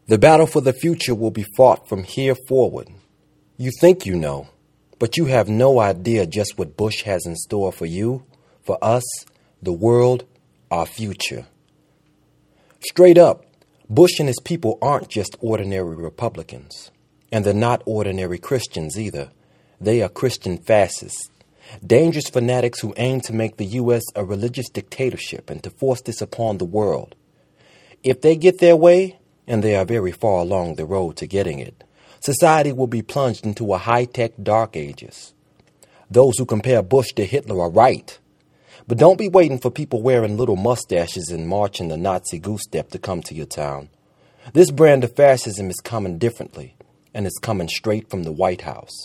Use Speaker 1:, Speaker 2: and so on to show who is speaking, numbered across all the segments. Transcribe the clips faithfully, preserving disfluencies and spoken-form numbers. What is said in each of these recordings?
Speaker 1: The battle for the future will be fought from here forward. You think you know, but you have no idea just what Bush has in store for you, for us, the world, our future. Straight up, Bush and his people aren't just ordinary Republicans. And they're not ordinary Christians either. They are Christian fascists, dangerous fanatics who aim to make the U S a religious dictatorship and to force this upon the world. If they get their way, and they are very far along the road to getting it, society will be plunged into a high-tech dark ages. Those who compare Bush to Hitler are right. But don't be waiting for people wearing little mustaches and marching the Nazi goose step to come to your town. This brand of fascism is coming differently, and it's coming straight from the White House.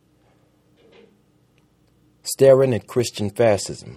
Speaker 1: Staring at Christian fascism.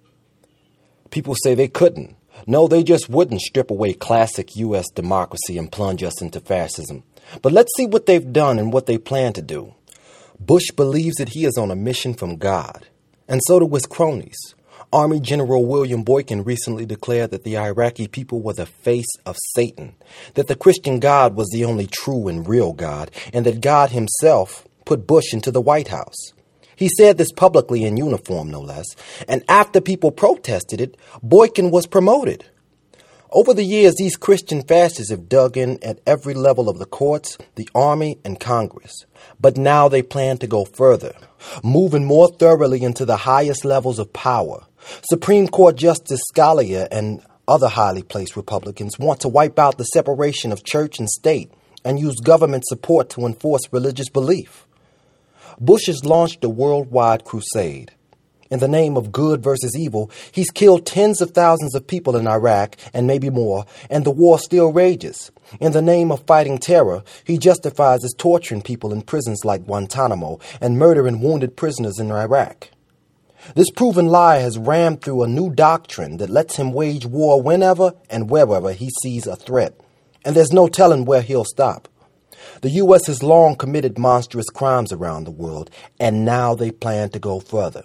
Speaker 1: People say they couldn't. No, they just wouldn't strip away classic U S democracy and plunge us into fascism. But let's see what they've done and what they plan to do. Bush believes that he is on a mission from God, and so do his cronies. Army General William Boykin recently declared that the Iraqi people were the face of Satan, that the Christian God was the only true and real God, and that God himself put Bush into the White House. He said this publicly in uniform, no less, and after people protested it, Boykin was promoted. Over the years, these Christian fascists have dug in at every level of the courts, the army, and Congress. But now they plan to go further, moving more thoroughly into the highest levels of power. Supreme Court Justice Scalia and other highly placed Republicans want to wipe out the separation of church and state and use government support to enforce religious belief. Bush has launched a worldwide crusade. In the name of good versus evil, he's killed tens of thousands of people in Iraq and maybe more, and the war still rages. In the name of fighting terror, he justifies as torturing people in prisons like Guantanamo and murdering wounded prisoners in Iraq. This proven lie has rammed through a new doctrine that lets him wage war whenever and wherever he sees a threat, and there's no telling where he'll stop. The U S has long committed monstrous crimes around the world, and now they plan to go further.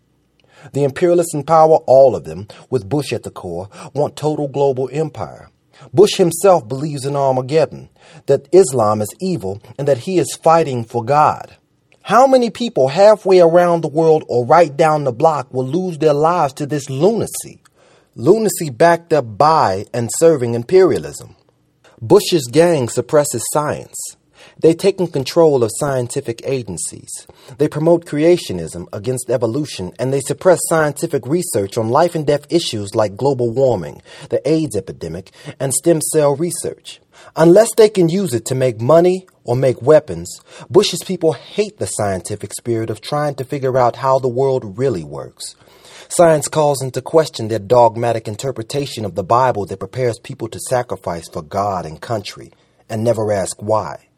Speaker 1: The imperialists in power, all of them, with Bush at the core, want total global empire. Bush himself believes in Armageddon, that Islam is evil, and that he is fighting for God. How many people halfway around the world or right down the block will lose their lives to this lunacy? Lunacy backed up by and serving imperialism. Bush's gang suppresses science. They've taken control of scientific agencies. They promote creationism against evolution, and they suppress scientific research on life and death issues like global warming, the AIDS epidemic, and stem cell research. Unless they can use it to make money or make weapons, Bush's people hate the scientific spirit of trying to figure out how the world really works. Science calls into question their dogmatic interpretation of the Bible that prepares people to sacrifice for God and country, and never ask why.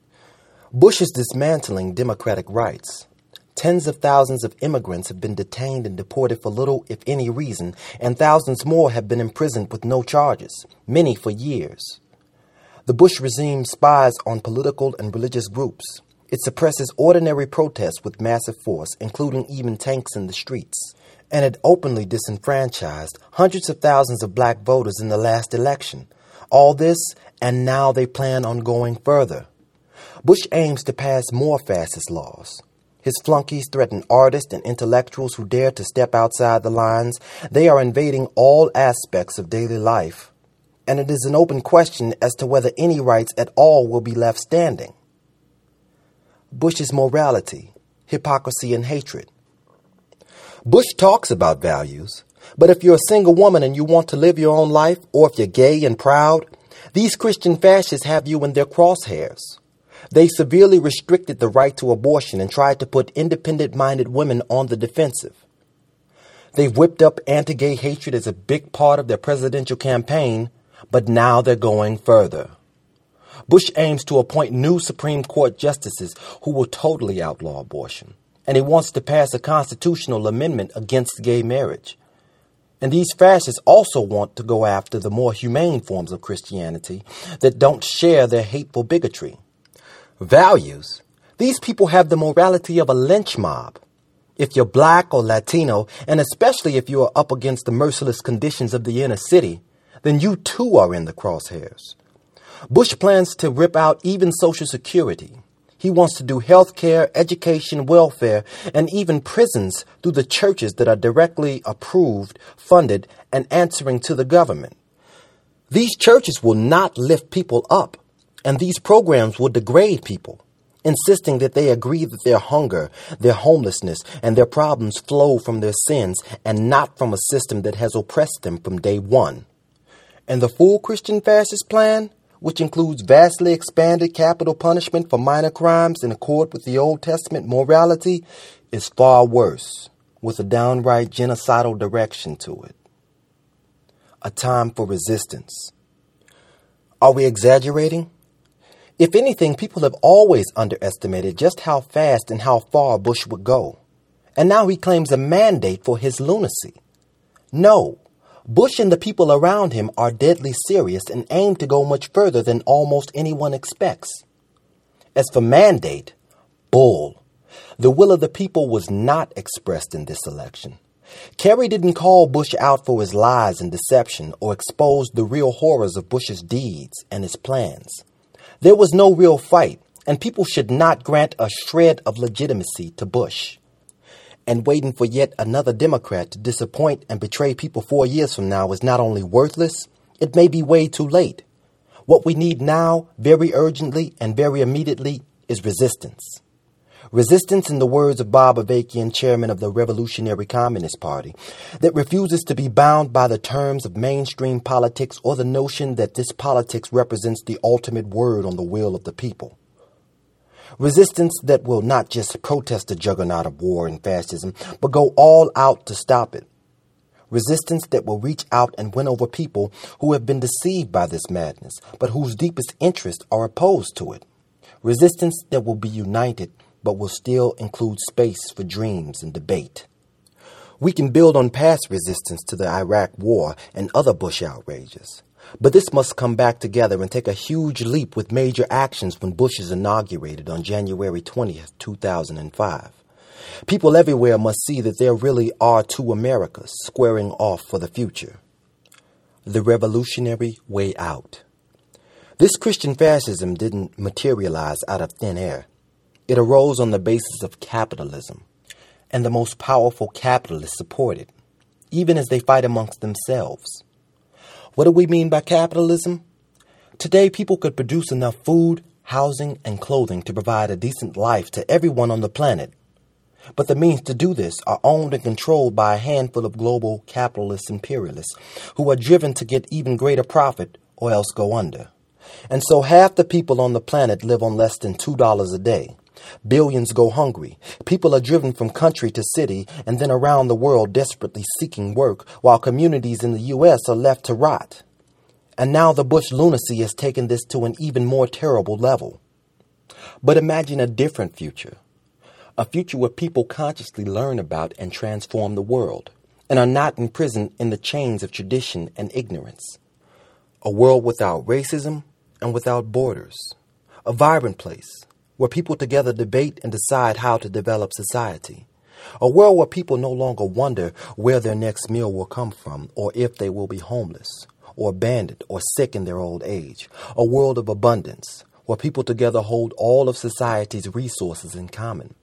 Speaker 1: Bush is dismantling democratic rights. Tens of thousands of immigrants have been detained and deported for little, if any, reason, and thousands more have been imprisoned with no charges, many for years. The Bush regime spies on political and religious groups. It suppresses ordinary protests with massive force, including even tanks in the streets. And it openly disenfranchised hundreds of thousands of black voters in the last election. All this, and now they plan on going further. Bush aims to pass more fascist laws. His flunkies threaten artists and intellectuals who dare to step outside the lines. They are invading all aspects of daily life. And it is an open question as to whether any rights at all will be left standing. Bush's morality, hypocrisy, and hatred. Bush talks about values, but if you're a single woman and you want to live your own life, or if you're gay and proud, these Christian fascists have you in their crosshairs. They severely restricted the right to abortion and tried to put independent-minded women on the defensive. They've whipped up anti-gay hatred as a big part of their presidential campaign, but now they're going further. Bush aims to appoint new Supreme Court justices who will totally outlaw abortion. And he wants to pass a constitutional amendment against gay marriage. And these fascists also want to go after the more humane forms of Christianity that don't share their hateful bigotry. Values. These people have the morality of a lynch mob. If you're black or Latino, and especially if you are up against the merciless conditions of the inner city, then you too are in the crosshairs. Bush plans to rip out even Social Security. He wants to do health care, education, welfare, and even prisons through the churches that are directly approved, funded, and answering to the government. These churches will not lift people up, and these programs will degrade people, insisting that they agree that their hunger, their homelessness, and their problems flow from their sins and not from a system that has oppressed them from day one. And the full Christian fascist plan, which includes vastly expanded capital punishment for minor crimes in accord with the Old Testament morality, is far worse, with a downright genocidal direction to it. A time for resistance. Are we exaggerating? If anything, people have always underestimated just how fast and how far Bush would go. And now he claims a mandate for his lunacy. No. Bush and the people around him are deadly serious and aim to go much further than almost anyone expects. As for mandate, bull. The will of the people was not expressed in this election. Kerry didn't call Bush out for his lies and deception or expose the real horrors of Bush's deeds and his plans. There was no real fight, and people should not grant a shred of legitimacy to Bush. And waiting for yet another Democrat to disappoint and betray people four years from now is not only worthless, it may be way too late. What we need now, very urgently and very immediately, is resistance. Resistance, in the words of Bob Avakian, chairman of the Revolutionary Communist Party, that refuses to be bound by the terms of mainstream politics or the notion that this politics represents the ultimate word on the will of the people. Resistance that will not just protest the juggernaut of war and fascism, but go all out to stop it. Resistance that will reach out and win over people who have been deceived by this madness, but whose deepest interests are opposed to it. Resistance that will be united, but will still include space for dreams and debate. We can build on past resistance to the Iraq War and other Bush outrages. But this must come back together and take a huge leap with major actions when Bush is inaugurated on January twentieth, two thousand five. People everywhere must see that there really are two Americas squaring off for the future. The revolutionary way out. This Christian fascism didn't materialize out of thin air. It arose on the basis of capitalism, and the most powerful capitalists support it, even as they fight amongst themselves. What do we mean by capitalism? Today, people could produce enough food, housing, and clothing to provide a decent life to everyone on the planet. But the means to do this are owned and controlled by a handful of global capitalist imperialists who are driven to get even greater profit or else go under. And so half the people on the planet live on less than two dollars a day. Billions go hungry. People are driven from country to city and then around the world desperately seeking work, while communities in the U S are left to rot. And now the Bush lunacy has taken this to an even more terrible level. But imagine a different future. A future where people consciously learn about and transform the world, and are not imprisoned in the chains of tradition and ignorance. A world without racism and without borders. A vibrant place where people together debate and decide how to develop society. A world where people no longer wonder where their next meal will come from, or if they will be homeless, or abandoned, or sick in their old age. A world of abundance, where people together hold all of society's resources in common.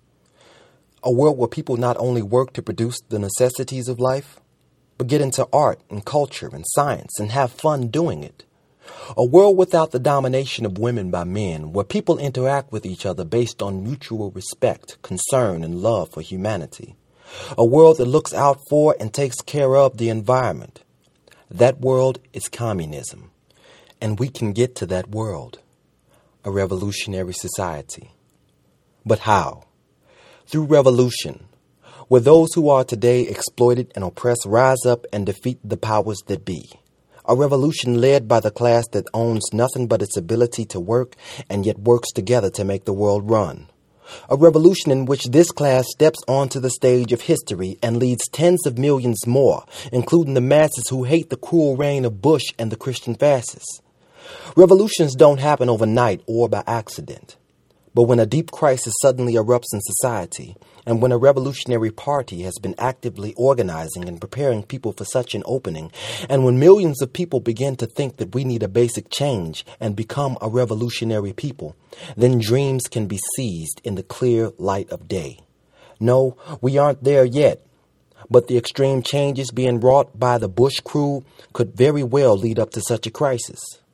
Speaker 1: A world where people not only work to produce the necessities of life, but get into art and culture and science and have fun doing it. A world without the domination of women by men, where people interact with each other based on mutual respect, concern, and love for humanity. A world that looks out for and takes care of the environment. That world is communism, and we can get to that world, a revolutionary society. But how? Through revolution, where those who are today exploited and oppressed rise up and defeat the powers that be. A revolution led by the class that owns nothing but its ability to work and yet works together to make the world run. A revolution in which this class steps onto the stage of history and leads tens of millions more, including the masses who hate the cruel reign of Bush and the Christian fascists. Revolutions don't happen overnight or by accident, But when a deep crisis suddenly erupts in society, and when a revolutionary party has been actively organizing and preparing people for such an opening, and when millions of people begin to think that we need a basic change and become a revolutionary people, then dreams can be seized in the clear light of day. No, we aren't there yet, but the extreme changes being wrought by the Bush crew could very well lead up to such a crisis.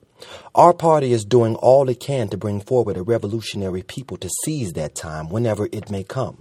Speaker 1: Our party is doing all it can to bring forward a revolutionary people to seize that time whenever it may come.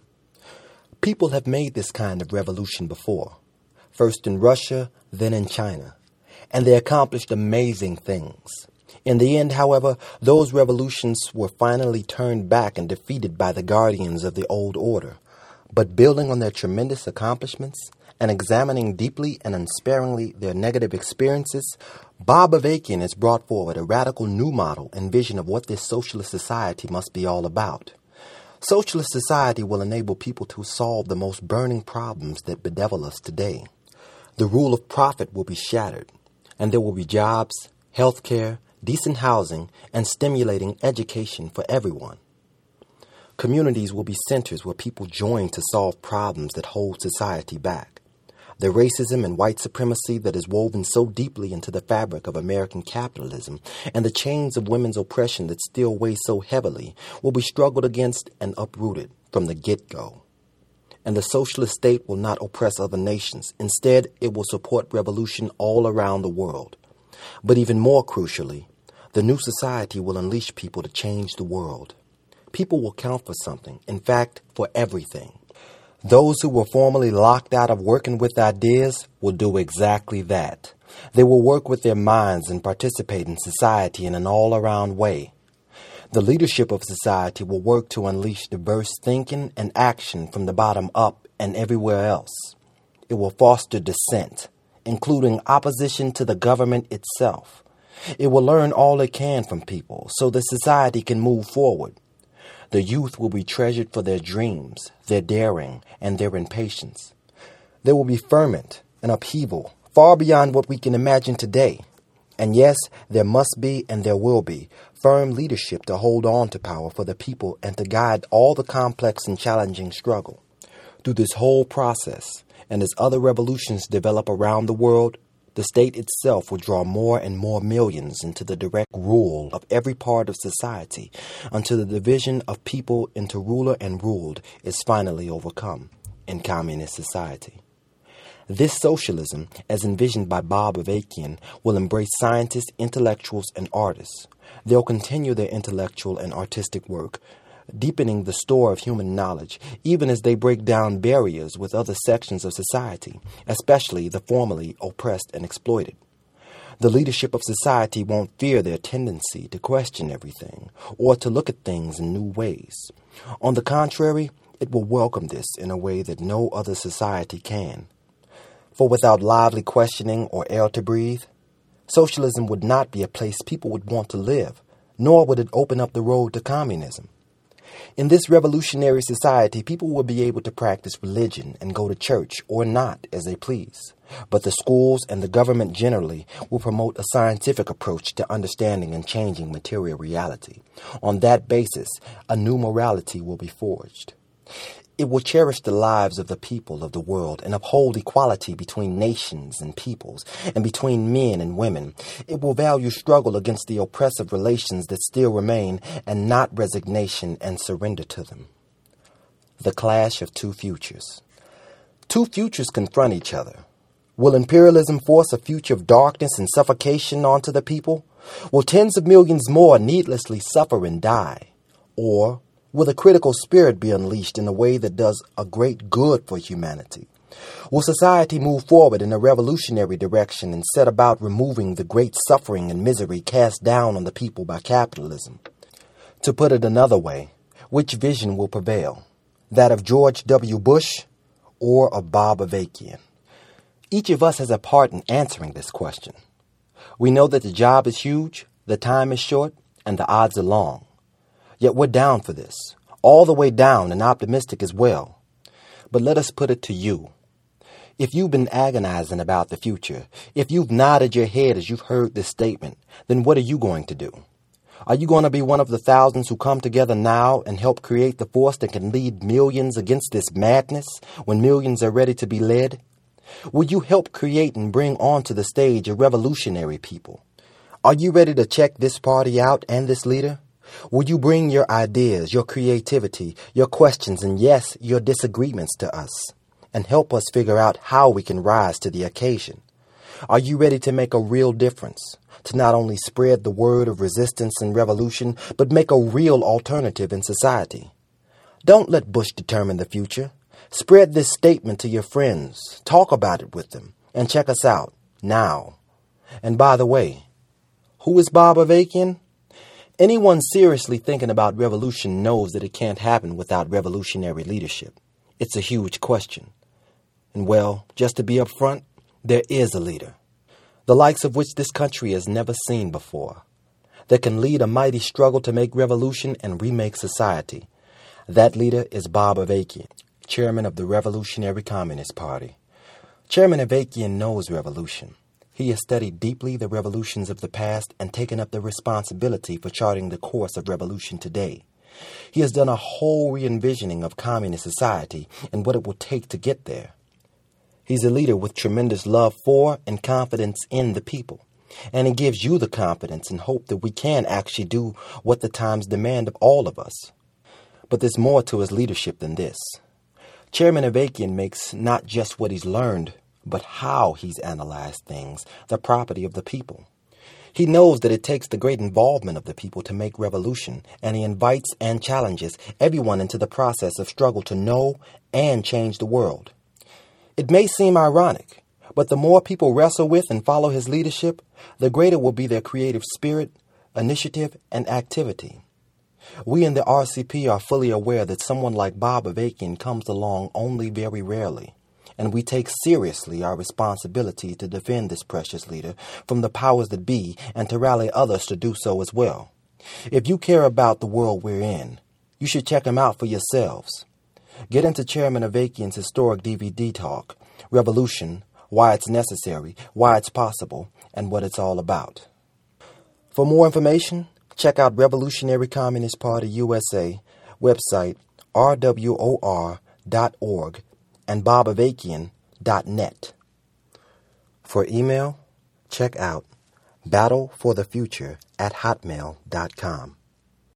Speaker 1: People have made this kind of revolution before, first in Russia, then in China, and they accomplished amazing things. In the end, however, those revolutions were finally turned back and defeated by the guardians of the old order. But building on their tremendous accomplishments and examining deeply and unsparingly their negative experiences, Bob Avakian has brought forward a radical new model and vision of what this socialist society must be all about. Socialist society will enable people to solve the most burning problems that bedevil us today. The rule of profit will be shattered, and there will be jobs, health care, decent housing, and stimulating education for everyone. Communities will be centers where people join to solve problems that hold society back. The racism and white supremacy that is woven so deeply into the fabric of American capitalism and the chains of women's oppression that still weigh so heavily will be struggled against and uprooted from the get-go. And the socialist state will not oppress other nations. Instead, it will support revolution all around the world. But even more crucially, the new society will unleash people to change the world. People will count for something, in fact, for everything. Those who were formerly locked out of working with ideas will do exactly that. They will work with their minds and participate in society in an all-around way. The leadership of society will work to unleash diverse thinking and action from the bottom up and everywhere else. It will foster dissent, including opposition to the government itself. It will learn all it can from people so the society can move forward. The youth will be treasured for their dreams, their daring, and their impatience. There will be ferment and upheaval far beyond what we can imagine today. And yes, there must be and there will be firm leadership to hold on to power for the people and to guide all the complex and challenging struggle. Through this whole process, and as other revolutions develop around the world, the state itself will draw more and more millions into the direct rule of every part of society until the division of people into ruler and ruled is finally overcome in communist society. This socialism, as envisioned by Bob Avakian, will embrace scientists, intellectuals, and artists. They'll continue their intellectual and artistic work, deepening the store of human knowledge, even as they break down barriers with other sections of society, especially the formerly oppressed and exploited. The leadership of society won't fear their tendency to question everything or to look at things in new ways. On the contrary, it will welcome this in a way that no other society can. For without lively questioning or air to breathe, socialism would not be a place people would want to live, nor would it open up the road to communism. In this revolutionary society, people will be able to practice religion and go to church or not as they please. But the schools and the government generally will promote a scientific approach to understanding and changing material reality. On that basis, a new morality will be forged. It will cherish the lives of the people of the world and uphold equality between nations and peoples and between men and women. It will value struggle against the oppressive relations that still remain and not resignation and surrender to them. The clash of two futures. Two futures confront each other. Will imperialism force a future of darkness and suffocation onto the people? Will tens of millions more needlessly suffer and die? Or will the critical spirit be unleashed in a way that does a great good for humanity? Will society move forward in a revolutionary direction and set about removing the great suffering and misery cast down on the people by capitalism? To put it another way, which vision will prevail? That of George W. Bush or of Bob Avakian? Each of us has a part in answering this question. We know that the job is huge, the time is short, and the odds are long. Yet we're down for this, all the way down and optimistic as well. But let us put it to you. If you've been agonizing about the future, if you've nodded your head as you've heard this statement, then what are you going to do? Are you going to be one of the thousands who come together now and help create the force that can lead millions against this madness when millions are ready to be led? Will you help create and bring onto the stage a revolutionary people? Are you ready to check this party out and this leader? Will you bring your ideas, your creativity, your questions, and yes, your disagreements to us and help us figure out how we can rise to the occasion? Are you ready to make a real difference, to not only spread the word of resistance and revolution, but make a real alternative in society? Don't let Bush determine the future. Spread this statement to your friends, talk about it with them, and check us out now. And by the way, who is Bob Avakian? Anyone seriously thinking about revolution knows that it can't happen without revolutionary leadership. It's a huge question. And well, just to be upfront, there is a leader, the likes of which this country has never seen before, that can lead a mighty struggle to make revolution and remake society. That leader is Bob Avakian, chairman of the Revolutionary Communist Party. Chairman Avakian knows revolution. He has studied deeply the revolutions of the past and taken up the responsibility for charting the course of revolution today. He has done a whole re-envisioning of communist society and what it will take to get there. He's a leader with tremendous love for and confidence in the people. And he gives you the confidence and hope that we can actually do what the times demand of all of us. But there's more to his leadership than this. Chairman Avakian makes not just what he's learned, but how he's analyzed things, the property of the people. He knows that it takes the great involvement of the people to make revolution, and he invites and challenges everyone into the process of struggle to know and change the world. It may seem ironic, but the more people wrestle with and follow his leadership, the greater will be their creative spirit, initiative, and activity. We in the R C P are fully aware that someone like Bob Avakian comes along only very rarely, and we take seriously our responsibility to defend this precious leader from the powers that be and to rally others to do so as well. If you care about the world we're in, you should check him out for yourselves. Get into Chairman Avakian's historic D V D talk, Revolution, Why It's Necessary, Why It's Possible, and What It's All About. For more information, check out Revolutionary Communist Party U S A website R W O R dot org and bob avakian dot net. For email, check out battleforthefuture at hotmail dot com.